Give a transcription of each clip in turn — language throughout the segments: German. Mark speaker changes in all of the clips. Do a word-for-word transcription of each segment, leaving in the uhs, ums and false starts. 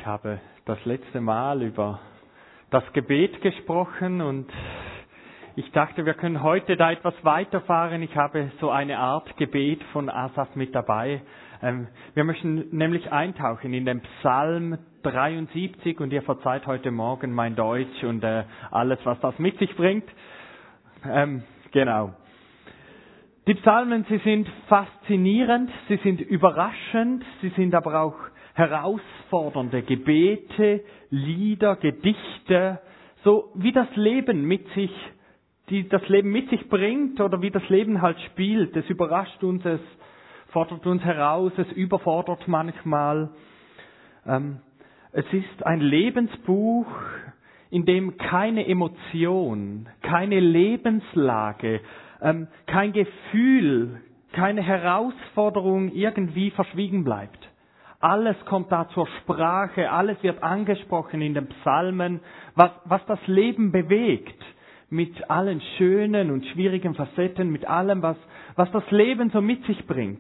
Speaker 1: habe das letzte Mal über das Gebet gesprochen und ich dachte, wir können heute da etwas weiterfahren. Ich habe so eine Art Gebet von Asaf mit dabei. Ähm, wir möchten nämlich eintauchen in den Psalm dreiundsiebzig und ihr verzeiht heute Morgen mein Deutsch und äh, alles, was das mit sich bringt. Ähm, genau. Die Psalmen, sie sind faszinierend, sie sind überraschend, sie sind aber auch herausfordernde Gebete, Lieder, Gedichte, so wie das Leben mit sich, die das Leben mit sich bringt oder wie das Leben halt spielt. Es überrascht uns, es fordert uns heraus, es überfordert manchmal. Ähm, es ist ein Lebensbuch, in dem keine Emotion, keine Lebenslage, ähm, kein Gefühl, keine Herausforderung irgendwie verschwiegen bleibt. Alles kommt da zur Sprache, alles wird angesprochen in den Psalmen, was, was das Leben bewegt, mit allen schönen und schwierigen Facetten, mit allem, was, was das Leben so mit sich bringt.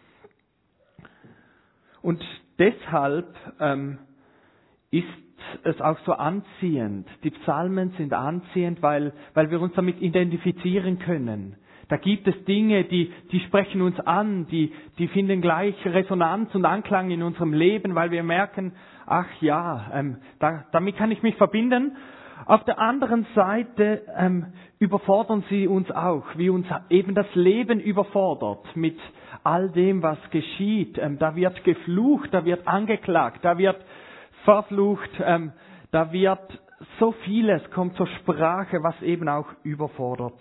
Speaker 1: Und deshalb ähm, ist es auch so anziehend. Die Psalmen sind anziehend, weil, weil wir uns damit identifizieren können. Da gibt es Dinge, die, die sprechen uns an, die, die finden gleich Resonanz und Anklang in unserem Leben, weil wir merken, ach ja, ähm, da, damit kann ich mich verbinden. Auf der anderen Seite ähm, überfordern sie uns auch, wie uns eben das Leben überfordert mit all dem, was geschieht. Ähm, da wird geflucht, da wird angeklagt, da wird verflucht, ähm, da wird so vieles, kommt zur Sprache, was eben auch überfordert.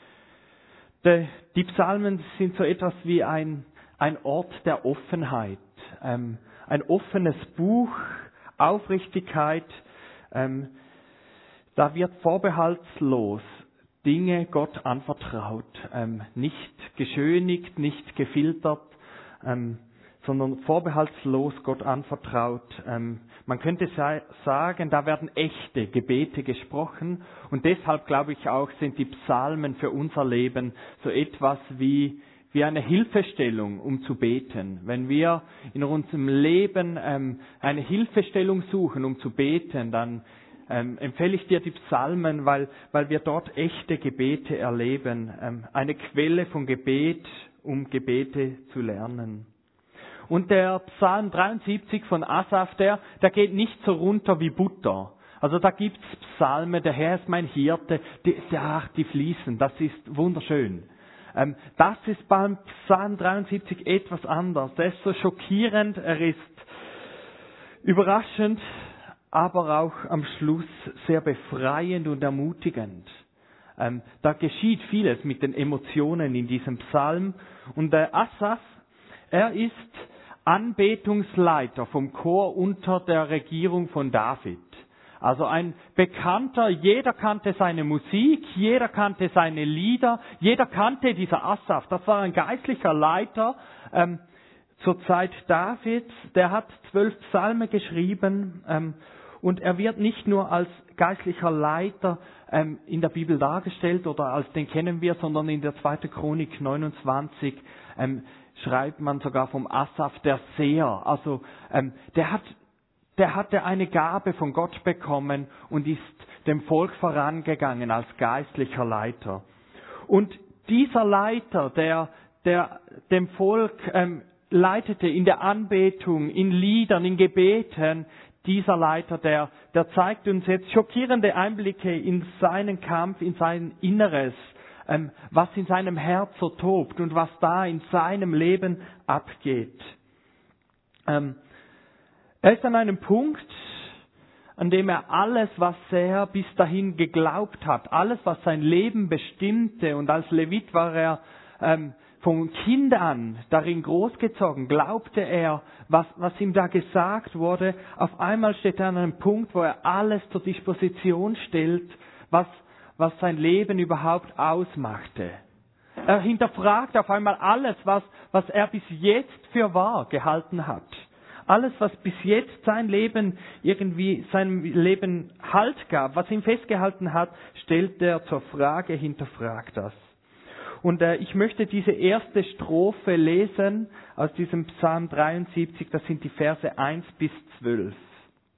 Speaker 1: De, die Psalmen sind so etwas wie ein, ein Ort der Offenheit, ähm, ein offenes Buch, Aufrichtigkeit, ähm, da wird vorbehaltslos Dinge Gott anvertraut, ähm, nicht geschönigt, nicht gefiltert, ähm, sondern vorbehaltslos Gott anvertraut. Ähm, man könnte sagen, da werden echte Gebete gesprochen und deshalb glaube ich auch, sind die Psalmen für unser Leben so etwas wie, wie eine Hilfestellung, um zu beten. Wenn wir in unserem Leben ähm, eine Hilfestellung suchen, um zu beten, dann ähm, empfehle ich dir die Psalmen, weil, weil wir dort echte Gebete erleben. Ähm, eine Quelle von Gebet, um Gebete zu lernen. Und der Psalm dreiundsiebzig von Asaf, der, der geht nicht so runter wie Butter. Also da gibt's Psalme, der Herr ist mein Hirte, die, ja, die fließen, das ist wunderschön. Ähm, das ist beim Psalm dreiundsiebzig etwas anders. Der ist so schockierend, er ist überraschend, aber auch am Schluss sehr befreiend und ermutigend. Ähm, da geschieht vieles mit den Emotionen in diesem Psalm. Und der Asaf, er ist Anbetungsleiter vom Chor unter der Regierung von David. Also ein Bekannter, jeder kannte seine Musik, jeder kannte seine Lieder, jeder kannte dieser Asaf. Das war ein geistlicher Leiter ähm, zur Zeit Davids. Der hat zwölf Psalme geschrieben ähm, und er wird nicht nur als geistlicher Leiter ähm, in der Bibel dargestellt oder als den kennen wir, sondern in der zweiten Chronik neunundzwanzig ähm, schreibt man sogar vom Asaf, der Seher. Also ähm, der hat, der hatte eine Gabe von Gott bekommen und ist dem Volk vorangegangen als geistlicher Leiter. Und dieser Leiter, der, der dem Volk ähm, leitete in der Anbetung, in Liedern, in Gebeten, dieser Leiter, der, der zeigt uns jetzt schockierende Einblicke in seinen Kampf, in sein Inneres, ähm, was in seinem Herz so tobt und was da in seinem Leben abgeht. Ähm, er ist an einem Punkt, an dem er alles, was er bis dahin geglaubt hat, alles, was sein Leben bestimmte, und als Levit war er ähm, von Kind an darin großgezogen, glaubte er, was, was ihm da gesagt wurde. Auf einmal steht er an einem Punkt, wo er alles zur Disposition stellt, was, was sein Leben überhaupt ausmachte. Er hinterfragt auf einmal alles, was, was er bis jetzt für wahr gehalten hat. Alles, was bis jetzt sein Leben irgendwie, seinem Leben Halt gab, was ihm festgehalten hat, stellt er zur Frage, hinterfragt das. Und äh, ich möchte diese erste Strophe lesen aus diesem Psalm dreiundsiebzig, das sind die Verse eins bis zwölf.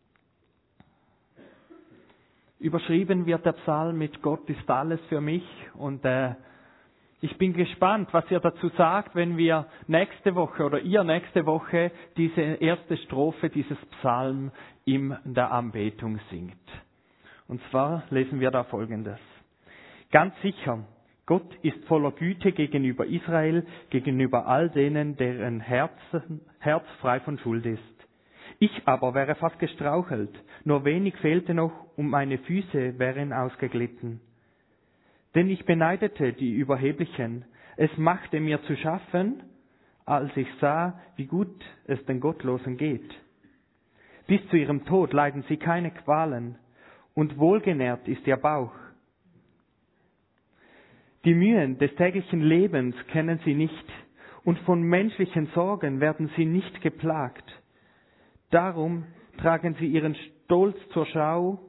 Speaker 1: Überschrieben wird der Psalm mit Gott ist alles für mich. Und äh, ich bin gespannt, was ihr dazu sagt, wenn wir nächste Woche oder ihr nächste Woche diese erste Strophe dieses Psalm in der Anbetung singt. Und zwar lesen wir da Folgendes. Ganz sicher, Gott ist voller Güte gegenüber Israel, gegenüber all denen, deren Herzen, Herz frei von Schuld ist. Ich aber wäre fast gestrauchelt, nur wenig fehlte noch und meine Füße wären ausgeglitten. Denn ich beneidete die Überheblichen, es machte mir zu schaffen, als ich sah, wie gut es den Gottlosen geht. Bis zu ihrem Tod leiden sie keine Qualen, und wohlgenährt ist ihr Bauch. Die Mühen des täglichen Lebens kennen sie nicht, und von menschlichen Sorgen werden sie nicht geplagt. Darum tragen sie ihren Stolz zur Schau,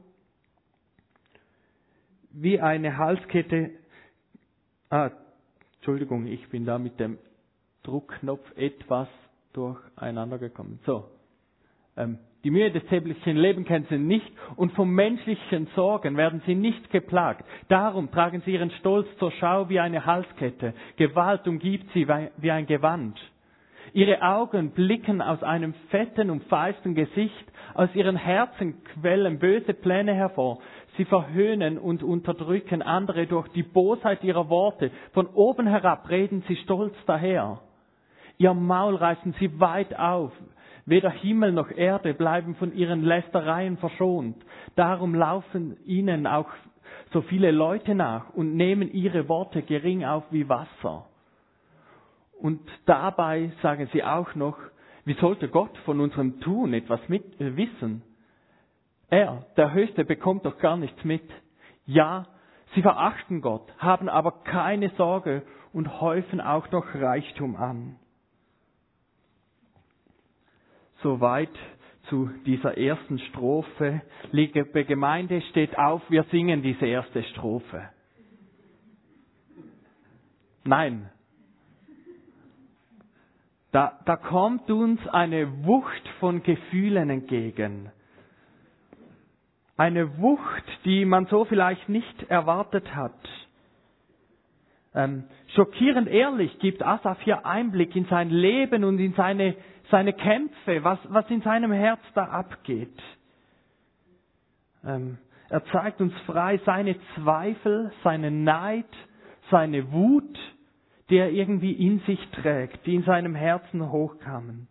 Speaker 1: wie eine Halskette. Ah, Entschuldigung, ich bin da mit dem Druckknopf etwas durcheinander gekommen. So, ähm, die Mühe des täglichen Lebens kennen sie nicht und von menschlichen Sorgen werden sie nicht geplagt. Darum tragen sie ihren Stolz zur Schau wie eine Halskette. Gewalt umgibt sie wie ein Gewand. Ihre Augen blicken aus einem fetten und feisten Gesicht, aus ihren Herzen quellen böse Pläne hervor. Sie verhöhnen und unterdrücken andere durch die Bosheit ihrer Worte. Von oben herab reden sie stolz daher. Ihr Maul reißen sie weit auf. Weder Himmel noch Erde bleiben von ihren Lästereien verschont. Darum laufen ihnen auch so viele Leute nach und nehmen ihre Worte gering auf wie Wasser. Und dabei sagen sie auch noch, wie sollte Gott von unserem Tun etwas mit, äh, wissen? Er, der Höchste, bekommt doch gar nichts mit. Ja, sie verachten Gott, haben aber keine Sorge und häufen auch noch Reichtum an. Soweit zu dieser ersten Strophe. Liebe Gemeinde, steht auf, wir singen diese erste Strophe. Nein. Da, da kommt uns eine Wucht von Gefühlen entgegen. Eine Wucht, die man so vielleicht nicht erwartet hat. Ähm, schockierend ehrlich gibt Asaf hier Einblick in sein Leben und in seine, seine Kämpfe, was, was in seinem Herz da abgeht. Ähm, er zeigt uns frei seine Zweifel, seinen Neid, seine Wut, die er irgendwie in sich trägt, die in seinem Herzen hochkamen.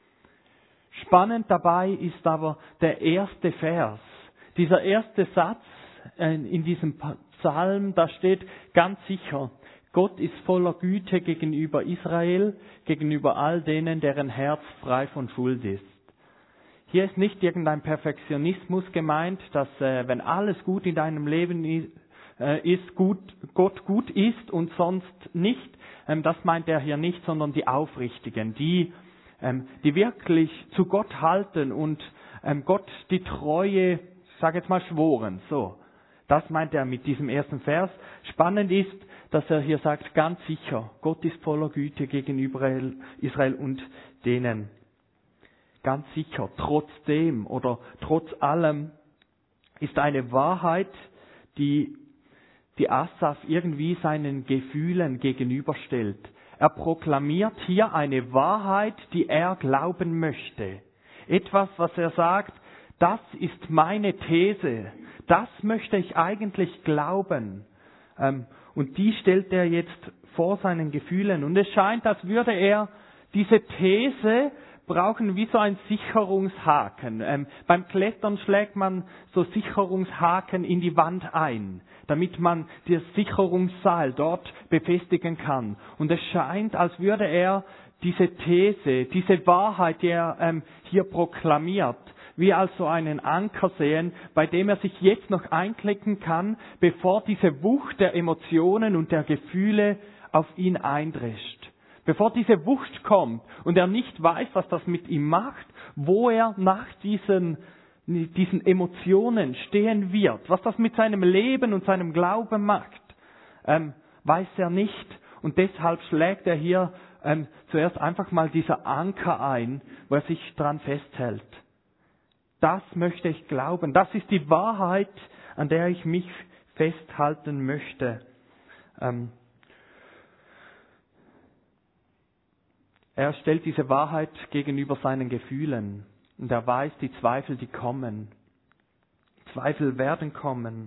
Speaker 1: Spannend dabei ist aber der erste Vers. Dieser erste Satz in diesem Psalm, da steht ganz sicher, Gott ist voller Güte gegenüber Israel, gegenüber all denen, deren Herz frei von Schuld ist. Hier ist nicht irgendein Perfektionismus gemeint, dass äh, wenn alles gut in deinem Leben ist, äh, ist gut, Gott gut ist und sonst nicht. Ähm, das meint er hier nicht, sondern die Aufrichtigen, die, ähm, die wirklich zu Gott halten und ähm, Gott die Treue, ich sage jetzt mal, schworen. So, das meint er mit diesem ersten Vers. Spannend ist, dass er hier sagt, ganz sicher, Gott ist voller Güte gegenüber Israel und denen. Ganz sicher, trotzdem oder trotz allem ist eine Wahrheit, die, die Asaf irgendwie seinen Gefühlen gegenüberstellt. Er proklamiert hier eine Wahrheit, die er glauben möchte. Etwas, was er sagt, das ist meine These, das möchte ich eigentlich glauben. Ähm, und die stellt er jetzt vor seinen Gefühlen. Und es scheint, als würde er diese These brauchen wie so ein Sicherungshaken. Ähm, beim Klettern schlägt man so Sicherungshaken in die Wand ein, damit man das Sicherungsseil dort befestigen kann. Und es scheint, als würde er diese These, diese Wahrheit, die er ähm, hier proklamiert, wie als so einen Anker sehen, bei dem er sich jetzt noch einklicken kann, bevor diese Wucht der Emotionen und der Gefühle auf ihn eindrischt. Bevor diese Wucht kommt und er nicht weiß, was das mit ihm macht, wo er nach diesen, diesen Emotionen stehen wird, was das mit seinem Leben und seinem Glauben macht, ähm, weiß er nicht. Und deshalb schlägt er hier ähm, zuerst einfach mal dieser Anker ein, wo er sich dran festhält. das möchte ich glauben. Das ist die Wahrheit, an der ich mich festhalten möchte. Ähm, er stellt diese Wahrheit gegenüber seinen Gefühlen. Und er weiß, die Zweifel, die kommen. Zweifel werden kommen.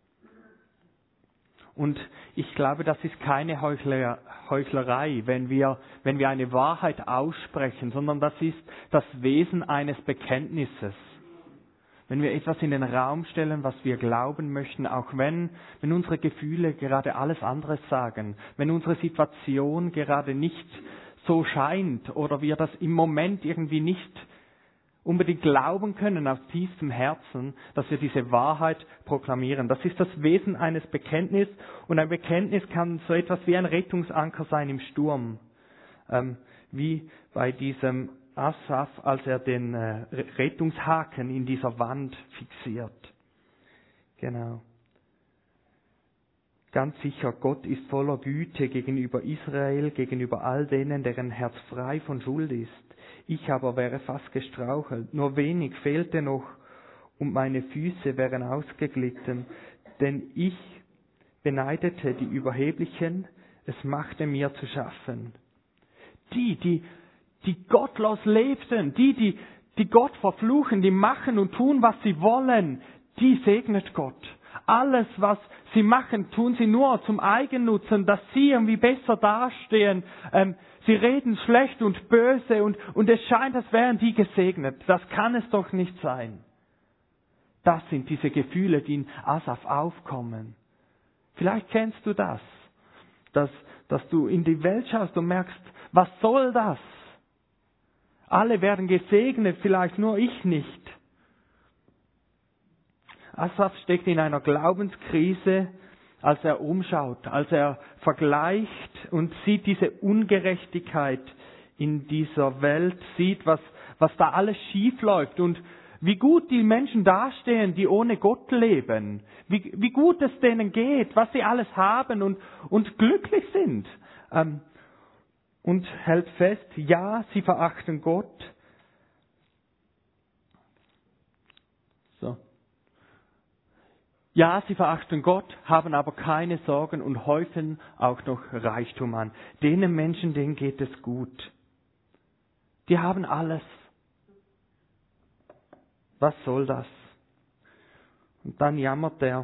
Speaker 1: Und ich glaube, das ist keine Heuchler, Heuchlerei, wenn wir, wenn wir eine Wahrheit aussprechen, sondern das ist das Wesen eines Bekenntnisses. Wenn wir etwas in den Raum stellen, was wir glauben möchten, auch wenn, wenn unsere Gefühle gerade alles anderes sagen, wenn unsere Situation gerade nicht so scheint oder wir das im Moment irgendwie nicht unbedingt glauben können aus tiefstem Herzen, dass wir diese Wahrheit proklamieren. Das ist das Wesen eines Bekenntnisses und ein Bekenntnis kann so etwas wie ein Rettungsanker sein im Sturm. Ähm, wie bei diesem Asaf, als er den äh, Rettungshaken in dieser Wand fixiert. Genau. Ganz sicher, Gott ist voller Güte gegenüber Israel, gegenüber all denen, deren Herz frei von Schuld ist. Ich aber wäre fast gestrauchelt, nur wenig fehlte noch und meine Füße wären ausgeglitten, denn ich beneidete die Überheblichen, es machte mir zu schaffen. Die, die, die gottlos lebten, die, die, die Gott verfluchen, die machen und tun, was sie wollen, die segnet Gott. Alles, was sie machen, tun sie nur zum Eigennutzen, dass sie irgendwie besser dastehen. Ähm, sie reden schlecht und böse und, und es scheint, als wären die gesegnet. Das kann es doch nicht sein. Das sind diese Gefühle, die in Asaf aufkommen. Vielleicht kennst du das, dass, dass du in die Welt schaust und merkst, was soll das? Alle werden gesegnet, vielleicht nur ich nicht. Asaf steckt in einer Glaubenskrise, als er umschaut, als er vergleicht und sieht diese Ungerechtigkeit in dieser Welt, sieht, was, was da alles schief läuft und wie gut die Menschen dastehen, die ohne Gott leben, wie, wie gut es denen geht, was sie alles haben und, und glücklich sind. Ähm, und hält fest, ja, sie verachten Gott. So. Ja, sie verachten Gott, haben aber keine Sorgen und häufen auch noch Reichtum an. Denen Menschen, denen geht es gut. Die haben alles. Was soll das? Und dann jammert er.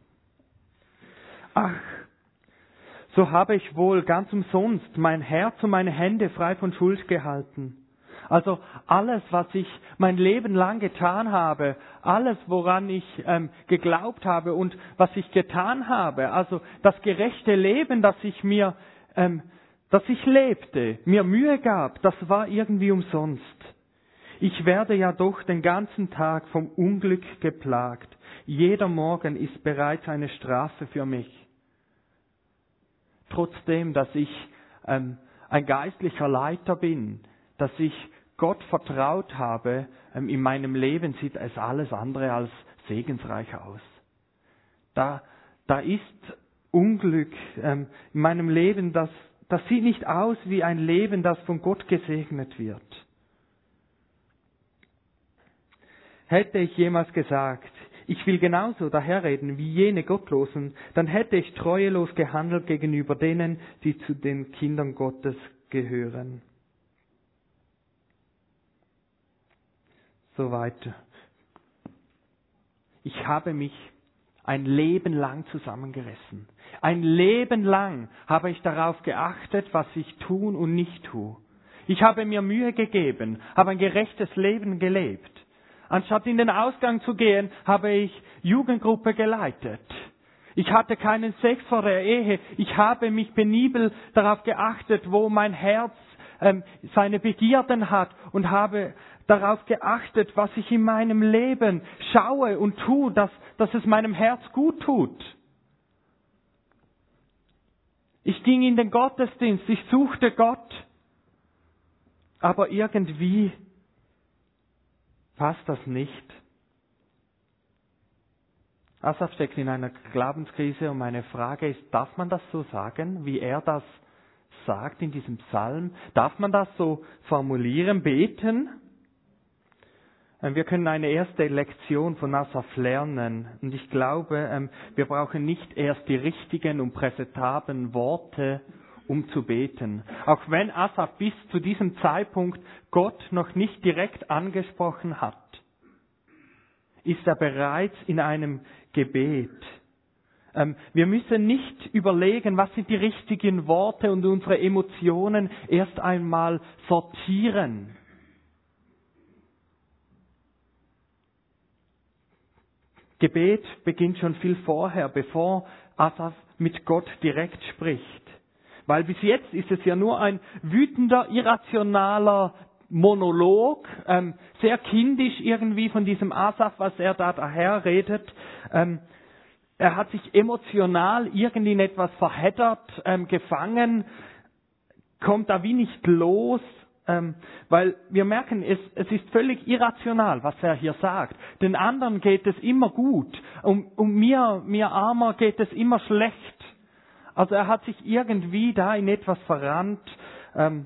Speaker 1: Ach, so habe ich wohl ganz umsonst mein Herz und meine Hände frei von Schuld gehalten. Also alles, was ich mein Leben lang getan habe, alles, woran ich ähm, geglaubt habe und was ich getan habe, also das gerechte Leben, das ich mir, ähm, das ich lebte, mir Mühe gab, das war irgendwie umsonst. Ich werde ja doch den ganzen Tag vom Unglück geplagt. Jeder Morgen ist bereits eine Strafe für mich. Trotzdem, dass ich ähm, ein geistlicher Leiter bin, dass ich Gott vertraut habe, ähm, in meinem Leben sieht es alles andere als segensreich aus. Da, da ist Unglück ähm, in meinem Leben, das, das sieht nicht aus wie ein Leben, das von Gott gesegnet wird. Hätte ich jemals gesagt, ich will genauso daherreden wie jene Gottlosen, dann hätte ich treuelos gehandelt gegenüber denen, die zu den Kindern Gottes gehören. So weiter. Ich habe mich ein Leben lang zusammengerissen. Ein Leben lang habe ich darauf geachtet, was ich tun und nicht tue. Ich habe mir Mühe gegeben, habe ein gerechtes Leben gelebt. Anstatt in den Ausgang zu gehen, habe ich Jugendgruppe geleitet. Ich hatte keinen Sex vor der Ehe. Ich habe mich penibel darauf geachtet, wo mein Herz ähm, seine Begierden hat und habe darauf geachtet, was ich in meinem Leben schaue und tue, dass, dass es meinem Herz gut tut. Ich ging in den Gottesdienst, ich suchte Gott, aber irgendwie passt das nicht. Asaf steckt in einer Glaubenskrise und meine Frage ist, darf man das so sagen, wie er das sagt in diesem Psalm? Darf man das so formulieren, beten? Wir können eine erste Lektion von Asaf lernen. Und ich glaube, wir brauchen nicht erst die richtigen und präsentablen Worte, um zu beten. Auch wenn Asaf bis zu diesem Zeitpunkt Gott noch nicht direkt angesprochen hat, ist er bereits in einem Gebet. Wir müssen nicht überlegen, was sind die richtigen Worte und unsere Emotionen erst einmal sortieren. Gebet beginnt schon viel vorher, bevor Asaf mit Gott direkt spricht. Weil bis jetzt ist es ja nur ein wütender, irrationaler Monolog, ähm, sehr kindisch irgendwie von diesem Asaf, was er da daherredet. Ähm, er hat sich emotional irgendwie in etwas verheddert, ähm, gefangen, kommt da wie nicht los. Ähm, weil wir merken, es, es ist völlig irrational, was er hier sagt. Den anderen geht es immer gut. Um, um mir, mir Armer geht es immer schlecht. Also er hat sich irgendwie da in etwas verrannt. Ähm,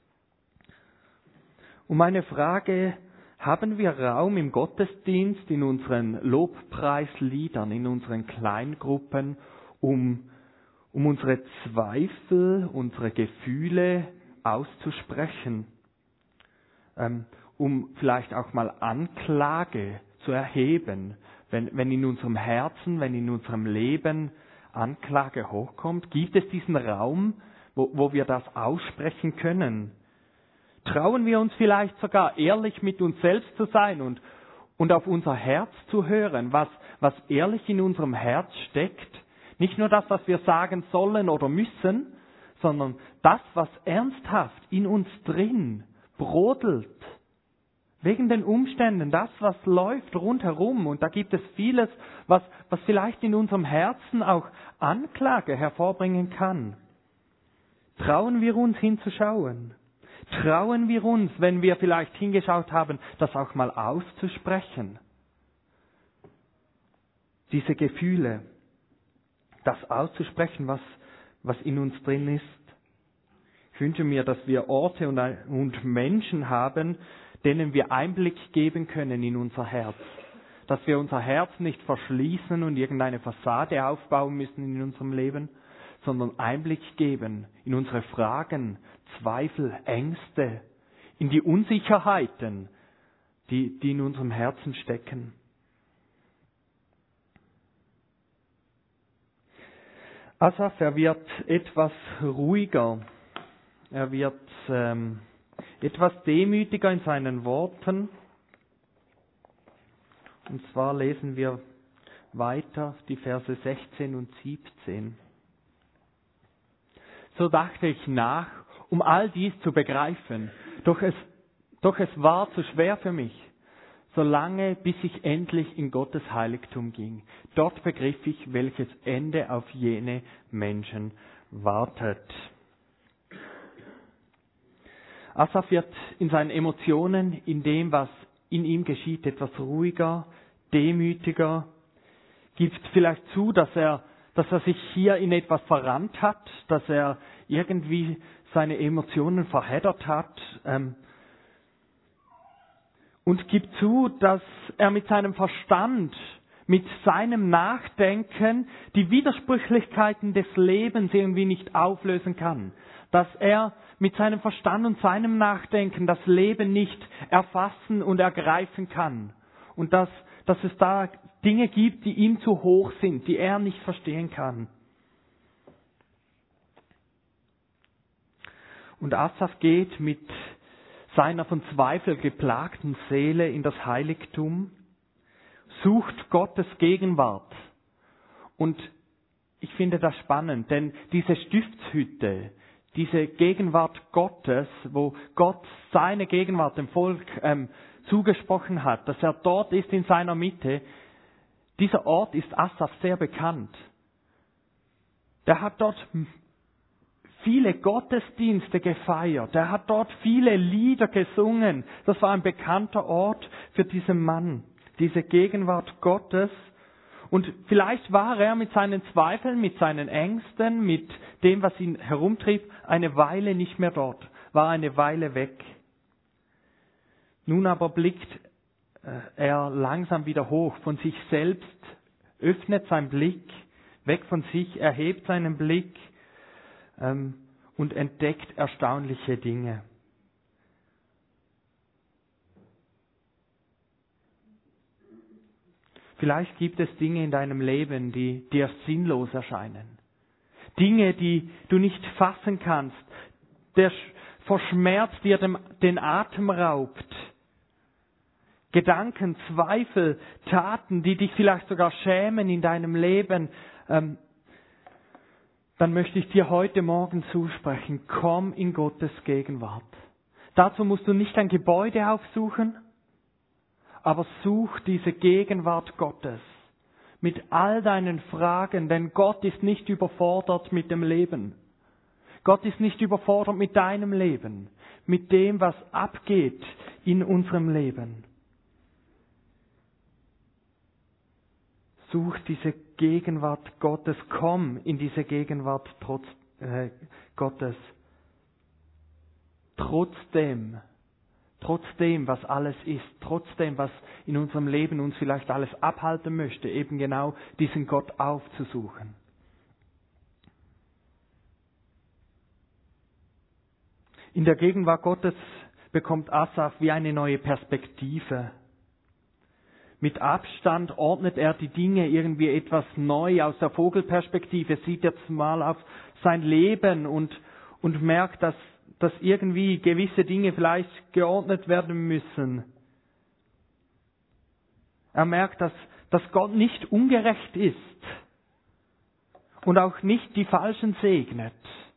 Speaker 1: und meine Frage, haben wir Raum im Gottesdienst, in unseren Lobpreisliedern, in unseren Kleingruppen, um, um unsere Zweifel, unsere Gefühle auszusprechen, ähm, um vielleicht auch mal Anklage zu erheben, wenn, wenn in unserem Herzen, wenn in unserem Leben Anklage hochkommt? Gibt es diesen Raum, wo, wo wir das aussprechen können? Trauen wir uns vielleicht sogar ehrlich mit uns selbst zu sein und, und auf unser Herz zu hören, was, was ehrlich in unserem Herz steckt? Nicht nur das, was wir sagen sollen oder müssen, sondern das, was ernsthaft in uns drin brodelt. Wegen den Umständen, das, was läuft rundherum. Und da gibt es vieles, was, was vielleicht in unserem Herzen auch Anklage hervorbringen kann. Trauen wir uns hinzuschauen? Trauen wir uns, wenn wir vielleicht hingeschaut haben, das auch mal auszusprechen? Diese Gefühle, das auszusprechen, was, was in uns drin ist. Ich wünsche mir, dass wir Orte und, und Menschen haben, denen wir Einblick geben können in unser Herz. Dass wir unser Herz nicht verschließen und irgendeine Fassade aufbauen müssen in unserem Leben, sondern Einblick geben in unsere Fragen, Zweifel, Ängste, in die Unsicherheiten, die, die in unserem Herzen stecken. Asaf, er wird etwas ruhiger, er wird ähm, etwas demütiger in seinen Worten. Und zwar lesen wir weiter die Verse sechzehn und siebzehn. So dachte ich nach, um all dies zu begreifen, doch es, doch es war zu schwer für mich, solange bis ich endlich in Gottes Heiligtum ging. Dort begriff ich, welches Ende auf jene Menschen wartet. Asaf wird in seinen Emotionen, in dem, was in ihm geschieht, etwas ruhiger, demütiger, gibt vielleicht zu, dass er, dass er sich hier in etwas verrannt hat, dass er irgendwie seine Emotionen verheddert hat, ähm, und gibt zu, dass er mit seinem Verstand, mit seinem Nachdenken die Widersprüchlichkeiten des Lebens irgendwie nicht auflösen kann. Dass er mit seinem Verstand und seinem Nachdenken das Leben nicht erfassen und ergreifen kann. Und dass, dass es da Dinge gibt, die ihm zu hoch sind, die er nicht verstehen kann. Und Asaf geht mit seiner von Zweifel geplagten Seele in das Heiligtum, sucht Gottes Gegenwart. Und ich finde das spannend, denn diese Stiftshütte, diese Gegenwart Gottes, wo Gott seine Gegenwart dem Volk ähm, zugesprochen hat, dass er dort ist in seiner Mitte, dieser Ort ist Asaf sehr bekannt. Der hat dort viele Gottesdienste gefeiert. Er hat dort viele Lieder gesungen. Das war ein bekannter Ort für diesen Mann, diese Gegenwart Gottes. Und vielleicht war er mit seinen Zweifeln, mit seinen Ängsten, mit dem, was ihn herumtrieb, eine Weile nicht mehr dort, war eine Weile weg. Nun aber blickt er langsam wieder hoch von sich selbst, öffnet seinen Blick, weg von sich, erhebt seinen Blick ähm, und entdeckt erstaunliche Dinge. Vielleicht gibt es Dinge in deinem Leben, die dir sinnlos erscheinen. Dinge, die du nicht fassen kannst, der vor Schmerz dir dem, den Atem raubt. Gedanken, Zweifel, Taten, die dich vielleicht sogar schämen in deinem Leben. Ähm, dann möchte ich dir heute Morgen zusprechen, komm in Gottes Gegenwart. Dazu musst du nicht ein Gebäude aufsuchen, aber such diese Gegenwart Gottes mit all deinen Fragen, denn Gott ist nicht überfordert mit dem Leben. Gott ist nicht überfordert mit deinem Leben, mit dem, was abgeht in unserem Leben. Such diese Gegenwart Gottes, komm in diese Gegenwart trotz, äh, Gottes. Trotzdem, trotzdem, was alles ist, trotzdem, was in unserem Leben uns vielleicht alles abhalten möchte, eben genau diesen Gott aufzusuchen. In der Gegenwart Gottes bekommt Asaf wie eine neue Perspektive. Mit Abstand ordnet er die Dinge irgendwie etwas neu aus der Vogelperspektive, sieht jetzt mal auf sein Leben und, und merkt, dass, dass irgendwie gewisse Dinge vielleicht geordnet werden müssen. Er merkt, dass, dass Gott nicht ungerecht ist und auch nicht die Falschen segnet.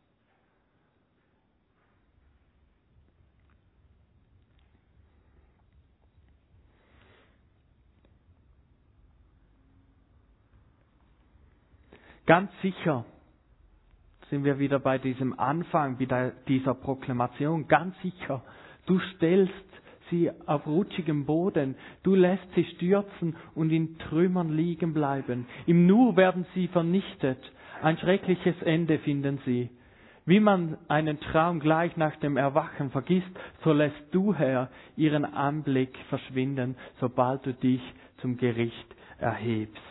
Speaker 1: Ganz sicher sind wir wieder bei diesem Anfang, bei dieser Proklamation. Ganz sicher, du stellst sie auf rutschigem Boden, du lässt sie stürzen und in Trümmern liegen bleiben. Im Nu werden sie vernichtet. Ein schreckliches Ende finden sie. Wie man einen Traum gleich nach dem Erwachen vergisst, so lässt du, Herr, ihren Anblick verschwinden, sobald du dich zum Gericht erhebst.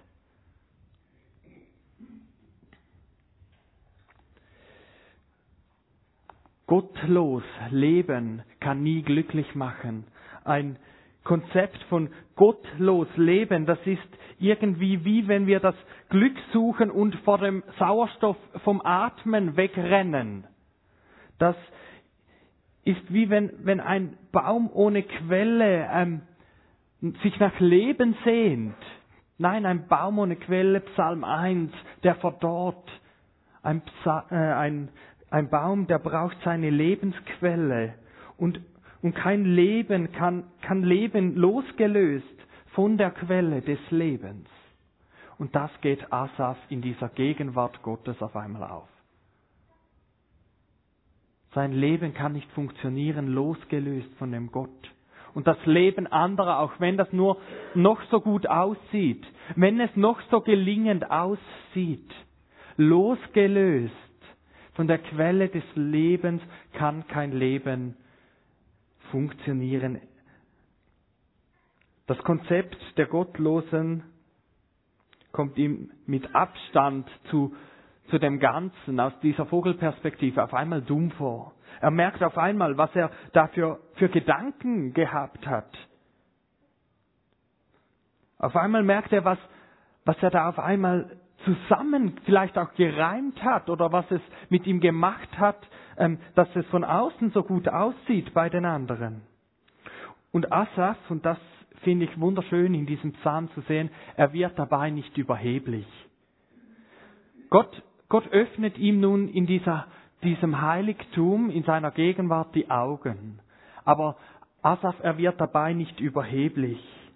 Speaker 1: Gottlos leben kann nie glücklich machen. Ein Konzept von gottlos leben, das ist irgendwie wie wenn wir das Glück suchen und vor dem Sauerstoff vom Atmen wegrennen. Das ist wie wenn, wenn ein Baum ohne Quelle ähm, sich nach Leben sehnt. Nein, ein Baum ohne Quelle, Psalm eins, der verdorrt. Ein, Psa- äh, ein Ein Baum, der braucht seine Lebensquelle. Und, und kein Leben kann, kann leben losgelöst von der Quelle des Lebens. Und das geht Asaf in dieser Gegenwart Gottes auf einmal auf. Sein Leben kann nicht funktionieren losgelöst von dem Gott. Und das Leben anderer, auch wenn das nur noch so gut aussieht, wenn es noch so gelingend aussieht, losgelöst von der Quelle des Lebens kann kein Leben funktionieren. Das Konzept der Gottlosen kommt ihm mit Abstand zu, zu dem Ganzen aus dieser Vogelperspektive auf einmal dumm vor. Er merkt auf einmal, was er dafür für Gedanken gehabt hat. Auf einmal merkt er, was, was er da auf einmal zusammen vielleicht auch gereimt hat oder was es mit ihm gemacht hat, ähm, dass es von außen so gut aussieht bei den anderen. Und Asaf, und das finde ich wunderschön in diesem Psalm zu sehen, er wird dabei nicht überheblich. Gott, Gott öffnet ihm nun in dieser, diesem Heiligtum, in seiner Gegenwart die Augen. Aber Asaf, er wird dabei nicht überheblich.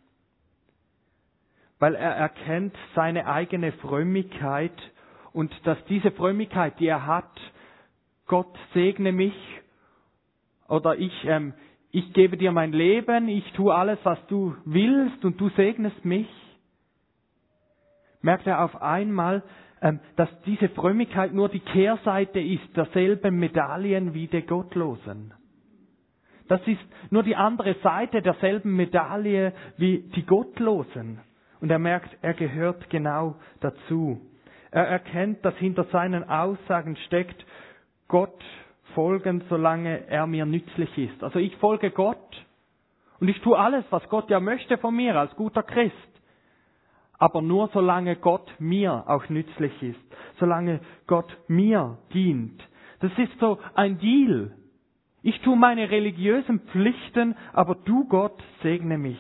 Speaker 1: Weil er erkennt seine eigene Frömmigkeit und dass diese Frömmigkeit, die er hat, Gott segne mich oder ich, ähm, ich gebe dir mein Leben, ich tue alles, was du willst und du segnest mich, merkt er auf einmal, ähm, dass diese Frömmigkeit nur die Kehrseite ist derselben Medaillen wie der Gottlosen. Das ist nur die andere Seite derselben Medaille wie die Gottlosen. Und er merkt, er gehört genau dazu. Er erkennt, dass hinter seinen Aussagen steckt, Gott folgen, solange er mir nützlich ist. Also ich folge Gott und ich tue alles, was Gott ja möchte von mir als guter Christ. Aber nur solange Gott mir auch nützlich ist. Solange Gott mir dient. Das ist so ein Deal. Ich tue meine religiösen Pflichten, aber du, Gott, segne mich.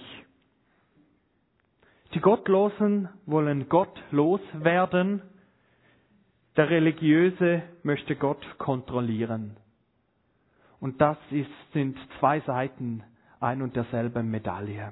Speaker 1: Die Gottlosen wollen Gott loswerden. Der Religiöse möchte Gott kontrollieren. Und das ist, sind zwei Seiten ein und derselben Medaille.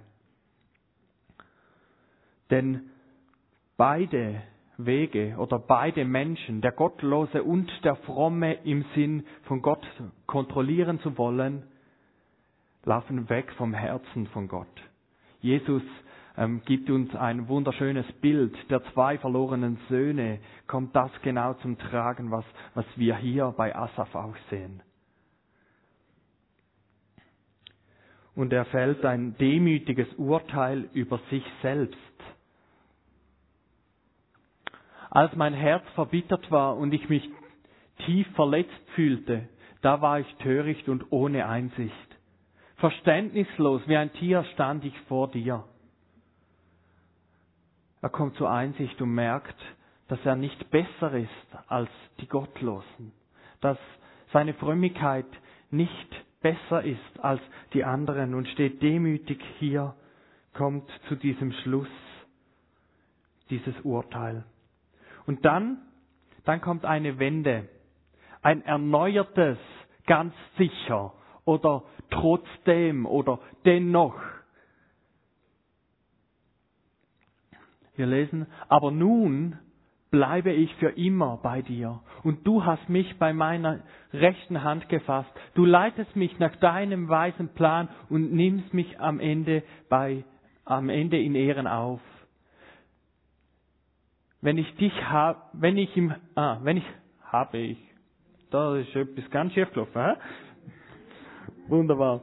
Speaker 1: Denn beide Wege oder beide Menschen, der Gottlose und der Fromme im Sinn von Gott kontrollieren zu wollen, laufen weg vom Herzen von Gott. Jesus ähm, gibt uns ein wunderschönes Bild der zwei verlorenen Söhne, kommt das genau zum Tragen, was, was wir hier bei Asaf auch sehen. Und er fällt ein demütiges Urteil über sich selbst. Als mein Herz verbittert war und ich mich tief verletzt fühlte, da war ich töricht und ohne Einsicht. Verständnislos wie ein Tier stand ich vor dir. Er kommt zur Einsicht und merkt, dass er nicht besser ist als die Gottlosen. Dass seine Frömmigkeit nicht besser ist als die anderen und steht demütig hier, kommt zu diesem Schluss, dieses Urteil. Und dann, dann kommt eine Wende, ein erneuertes, ganz sicher oder trotzdem oder dennoch. Wir lesen, aber nun bleibe ich für immer bei dir und du hast mich bei meiner rechten Hand gefasst. Du leitest mich nach deinem weisen Plan und nimmst mich am Ende bei, am Ende in Ehren auf. Wenn ich dich habe, wenn ich im, ah, wenn ich, habe ich, da ist etwas ganz schief gelaufen, hä? Wunderbar.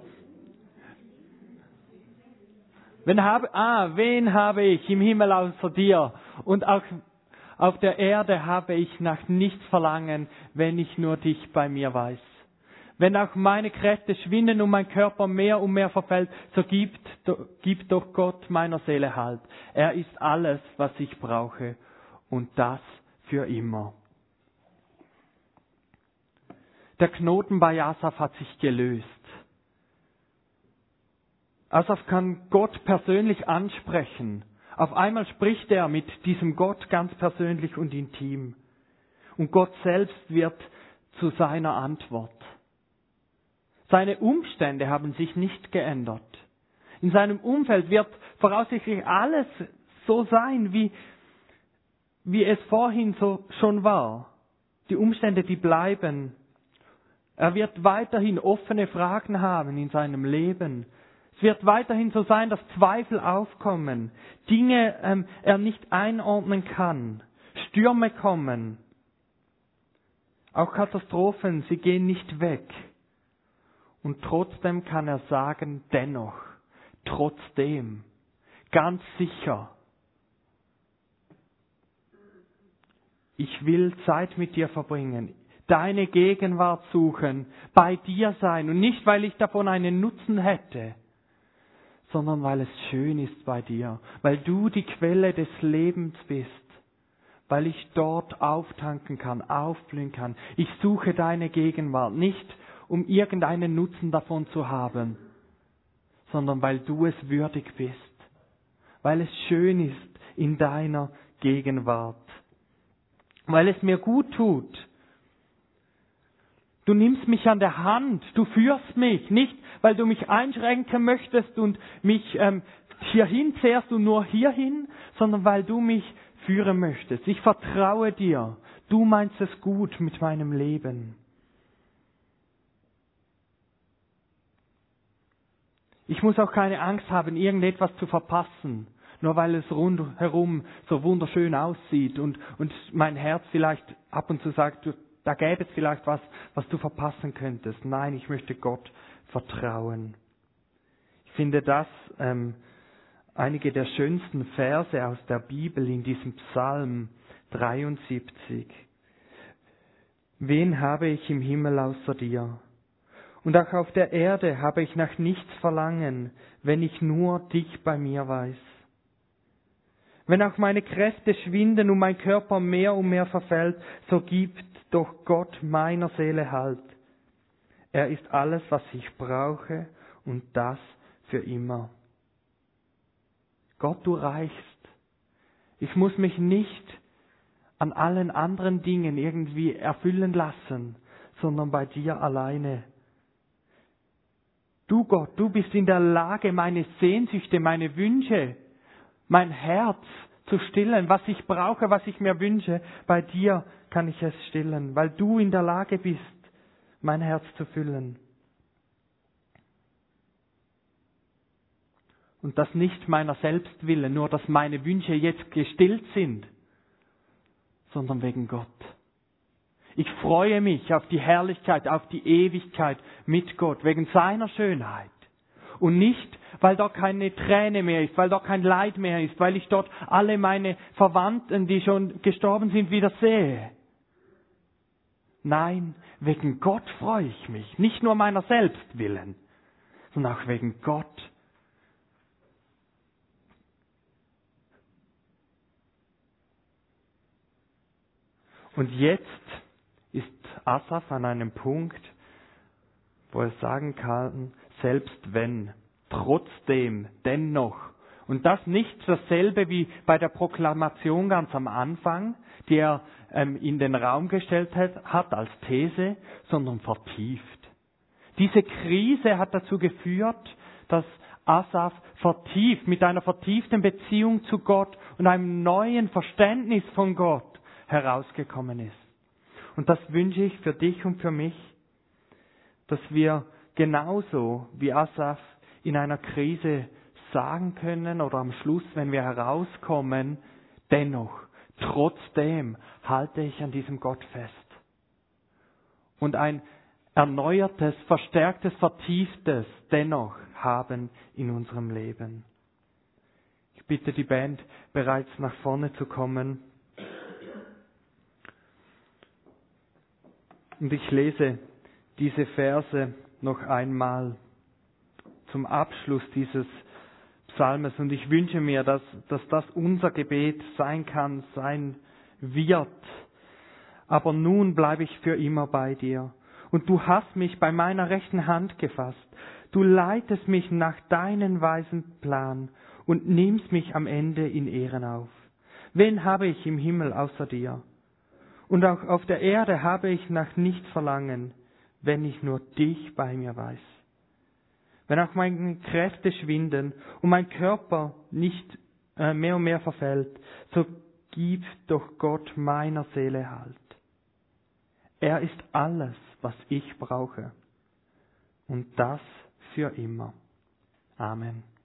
Speaker 1: Wenn habe, ah, wen habe ich im Himmel außer dir? Und auch auf der Erde habe ich nach nichts verlangen, wenn ich nur dich bei mir weiß. Wenn auch meine Kräfte schwinden und mein Körper mehr und mehr verfällt, so gibt, gibt doch Gott meiner Seele Halt. Er ist alles, was ich brauche. Und das für immer. Der Knoten bei Asaf hat sich gelöst. Asaf kann Gott persönlich ansprechen. Auf einmal spricht er mit diesem Gott ganz persönlich und intim. Und Gott selbst wird zu seiner Antwort. Seine Umstände haben sich nicht geändert. In seinem Umfeld wird voraussichtlich alles so sein, wie wie es vorhin so schon war. Die Umstände, die bleiben. Er wird weiterhin offene Fragen haben in seinem Leben. Es wird weiterhin so sein, dass Zweifel aufkommen, Dinge ähm, er nicht einordnen kann, Stürme kommen. Auch Katastrophen, sie gehen nicht weg. Und trotzdem kann er sagen, dennoch, trotzdem, ganz sicher, ich will Zeit mit dir verbringen, deine Gegenwart suchen, bei dir sein. Und nicht, weil ich davon einen Nutzen hätte, sondern weil es schön ist bei dir. Weil du die Quelle des Lebens bist. Weil ich dort auftanken kann, aufblühen kann. Ich suche deine Gegenwart, nicht um irgendeinen Nutzen davon zu haben, sondern weil du es würdig bist. Weil es schön ist in deiner Gegenwart. Weil es mir gut tut. Du nimmst mich an der Hand, du führst mich, nicht weil du mich einschränken möchtest und mich ähm, hierhin zehrst und nur hierhin, sondern weil du mich führen möchtest. Ich vertraue dir, du meinst es gut mit meinem Leben. Ich muss auch keine Angst haben, irgendetwas zu verpassen. Nur weil es rundherum so wunderschön aussieht und, und mein Herz vielleicht ab und zu sagt, du, da gäbe es vielleicht was, was du verpassen könntest. Nein, ich möchte Gott vertrauen. Ich finde das ähm, einige der schönsten Verse aus der Bibel in diesem Psalm dreiundsiebzig. Wen habe ich im Himmel außer dir? Und auch auf der Erde habe ich nach nichts Verlangen, wenn ich nur dich bei mir weiß. Wenn auch meine Kräfte schwinden und mein Körper mehr und mehr verfällt, so gibt doch Gott meiner Seele Halt. Er ist alles, was ich brauche, und das für immer. Gott, du reichst. Ich muss mich nicht an allen anderen Dingen irgendwie erfüllen lassen, sondern bei dir alleine. Du Gott, du bist in der Lage, meine Sehnsüchte, meine Wünsche, mein Herz zu stillen, was ich brauche, was ich mir wünsche. Bei dir kann ich es stillen, weil du in der Lage bist, mein Herz zu füllen. Und das nicht meiner selbst willen, nur dass meine Wünsche jetzt gestillt sind, sondern wegen Gott. Ich freue mich auf die Herrlichkeit, auf die Ewigkeit mit Gott, wegen seiner Schönheit. Und nicht, weil dort keine Träne mehr ist, weil dort kein Leid mehr ist, weil ich dort alle meine Verwandten, die schon gestorben sind, wieder sehe. Nein, wegen Gott freue ich mich. Nicht nur meiner selbst willen, sondern auch wegen Gott. Und jetzt ist Asaf an einem Punkt, wo er sagen kann, selbst wenn, trotzdem, dennoch. Und das nicht dasselbe wie bei der Proklamation ganz am Anfang, die er ähm, in den Raum gestellt hat, hat als These, sondern vertieft. Diese Krise hat dazu geführt, dass Asaf vertieft, mit einer vertieften Beziehung zu Gott und einem neuen Verständnis von Gott herausgekommen ist. Und das wünsche ich für dich und für mich, dass wir genauso wie Asaf in einer Krise sagen können oder am Schluss, wenn wir herauskommen, dennoch, trotzdem halte ich an diesem Gott fest. Und ein erneuertes, verstärktes, vertieftes dennoch haben in unserem Leben. Ich bitte die Band, bereits nach vorne zu kommen. Und ich lese diese Verse noch einmal zum Abschluss dieses Psalmes. Und ich wünsche mir, dass, dass das unser Gebet sein kann, sein wird. Aber nun bleibe ich für immer bei dir. Und du hast mich bei meiner rechten Hand gefasst. Du leitest mich nach deinem weisen Plan und nimmst mich am Ende in Ehren auf. Wen habe ich im Himmel außer dir? Und auch auf der Erde habe ich nach nichts Verlangen, wenn ich nur dich bei mir weiß. Wenn auch meine Kräfte schwinden und mein Körper nicht äh, mehr und mehr verfällt, so gib doch Gott meiner Seele Halt. Er ist alles, was ich brauche. Und das für immer. Amen.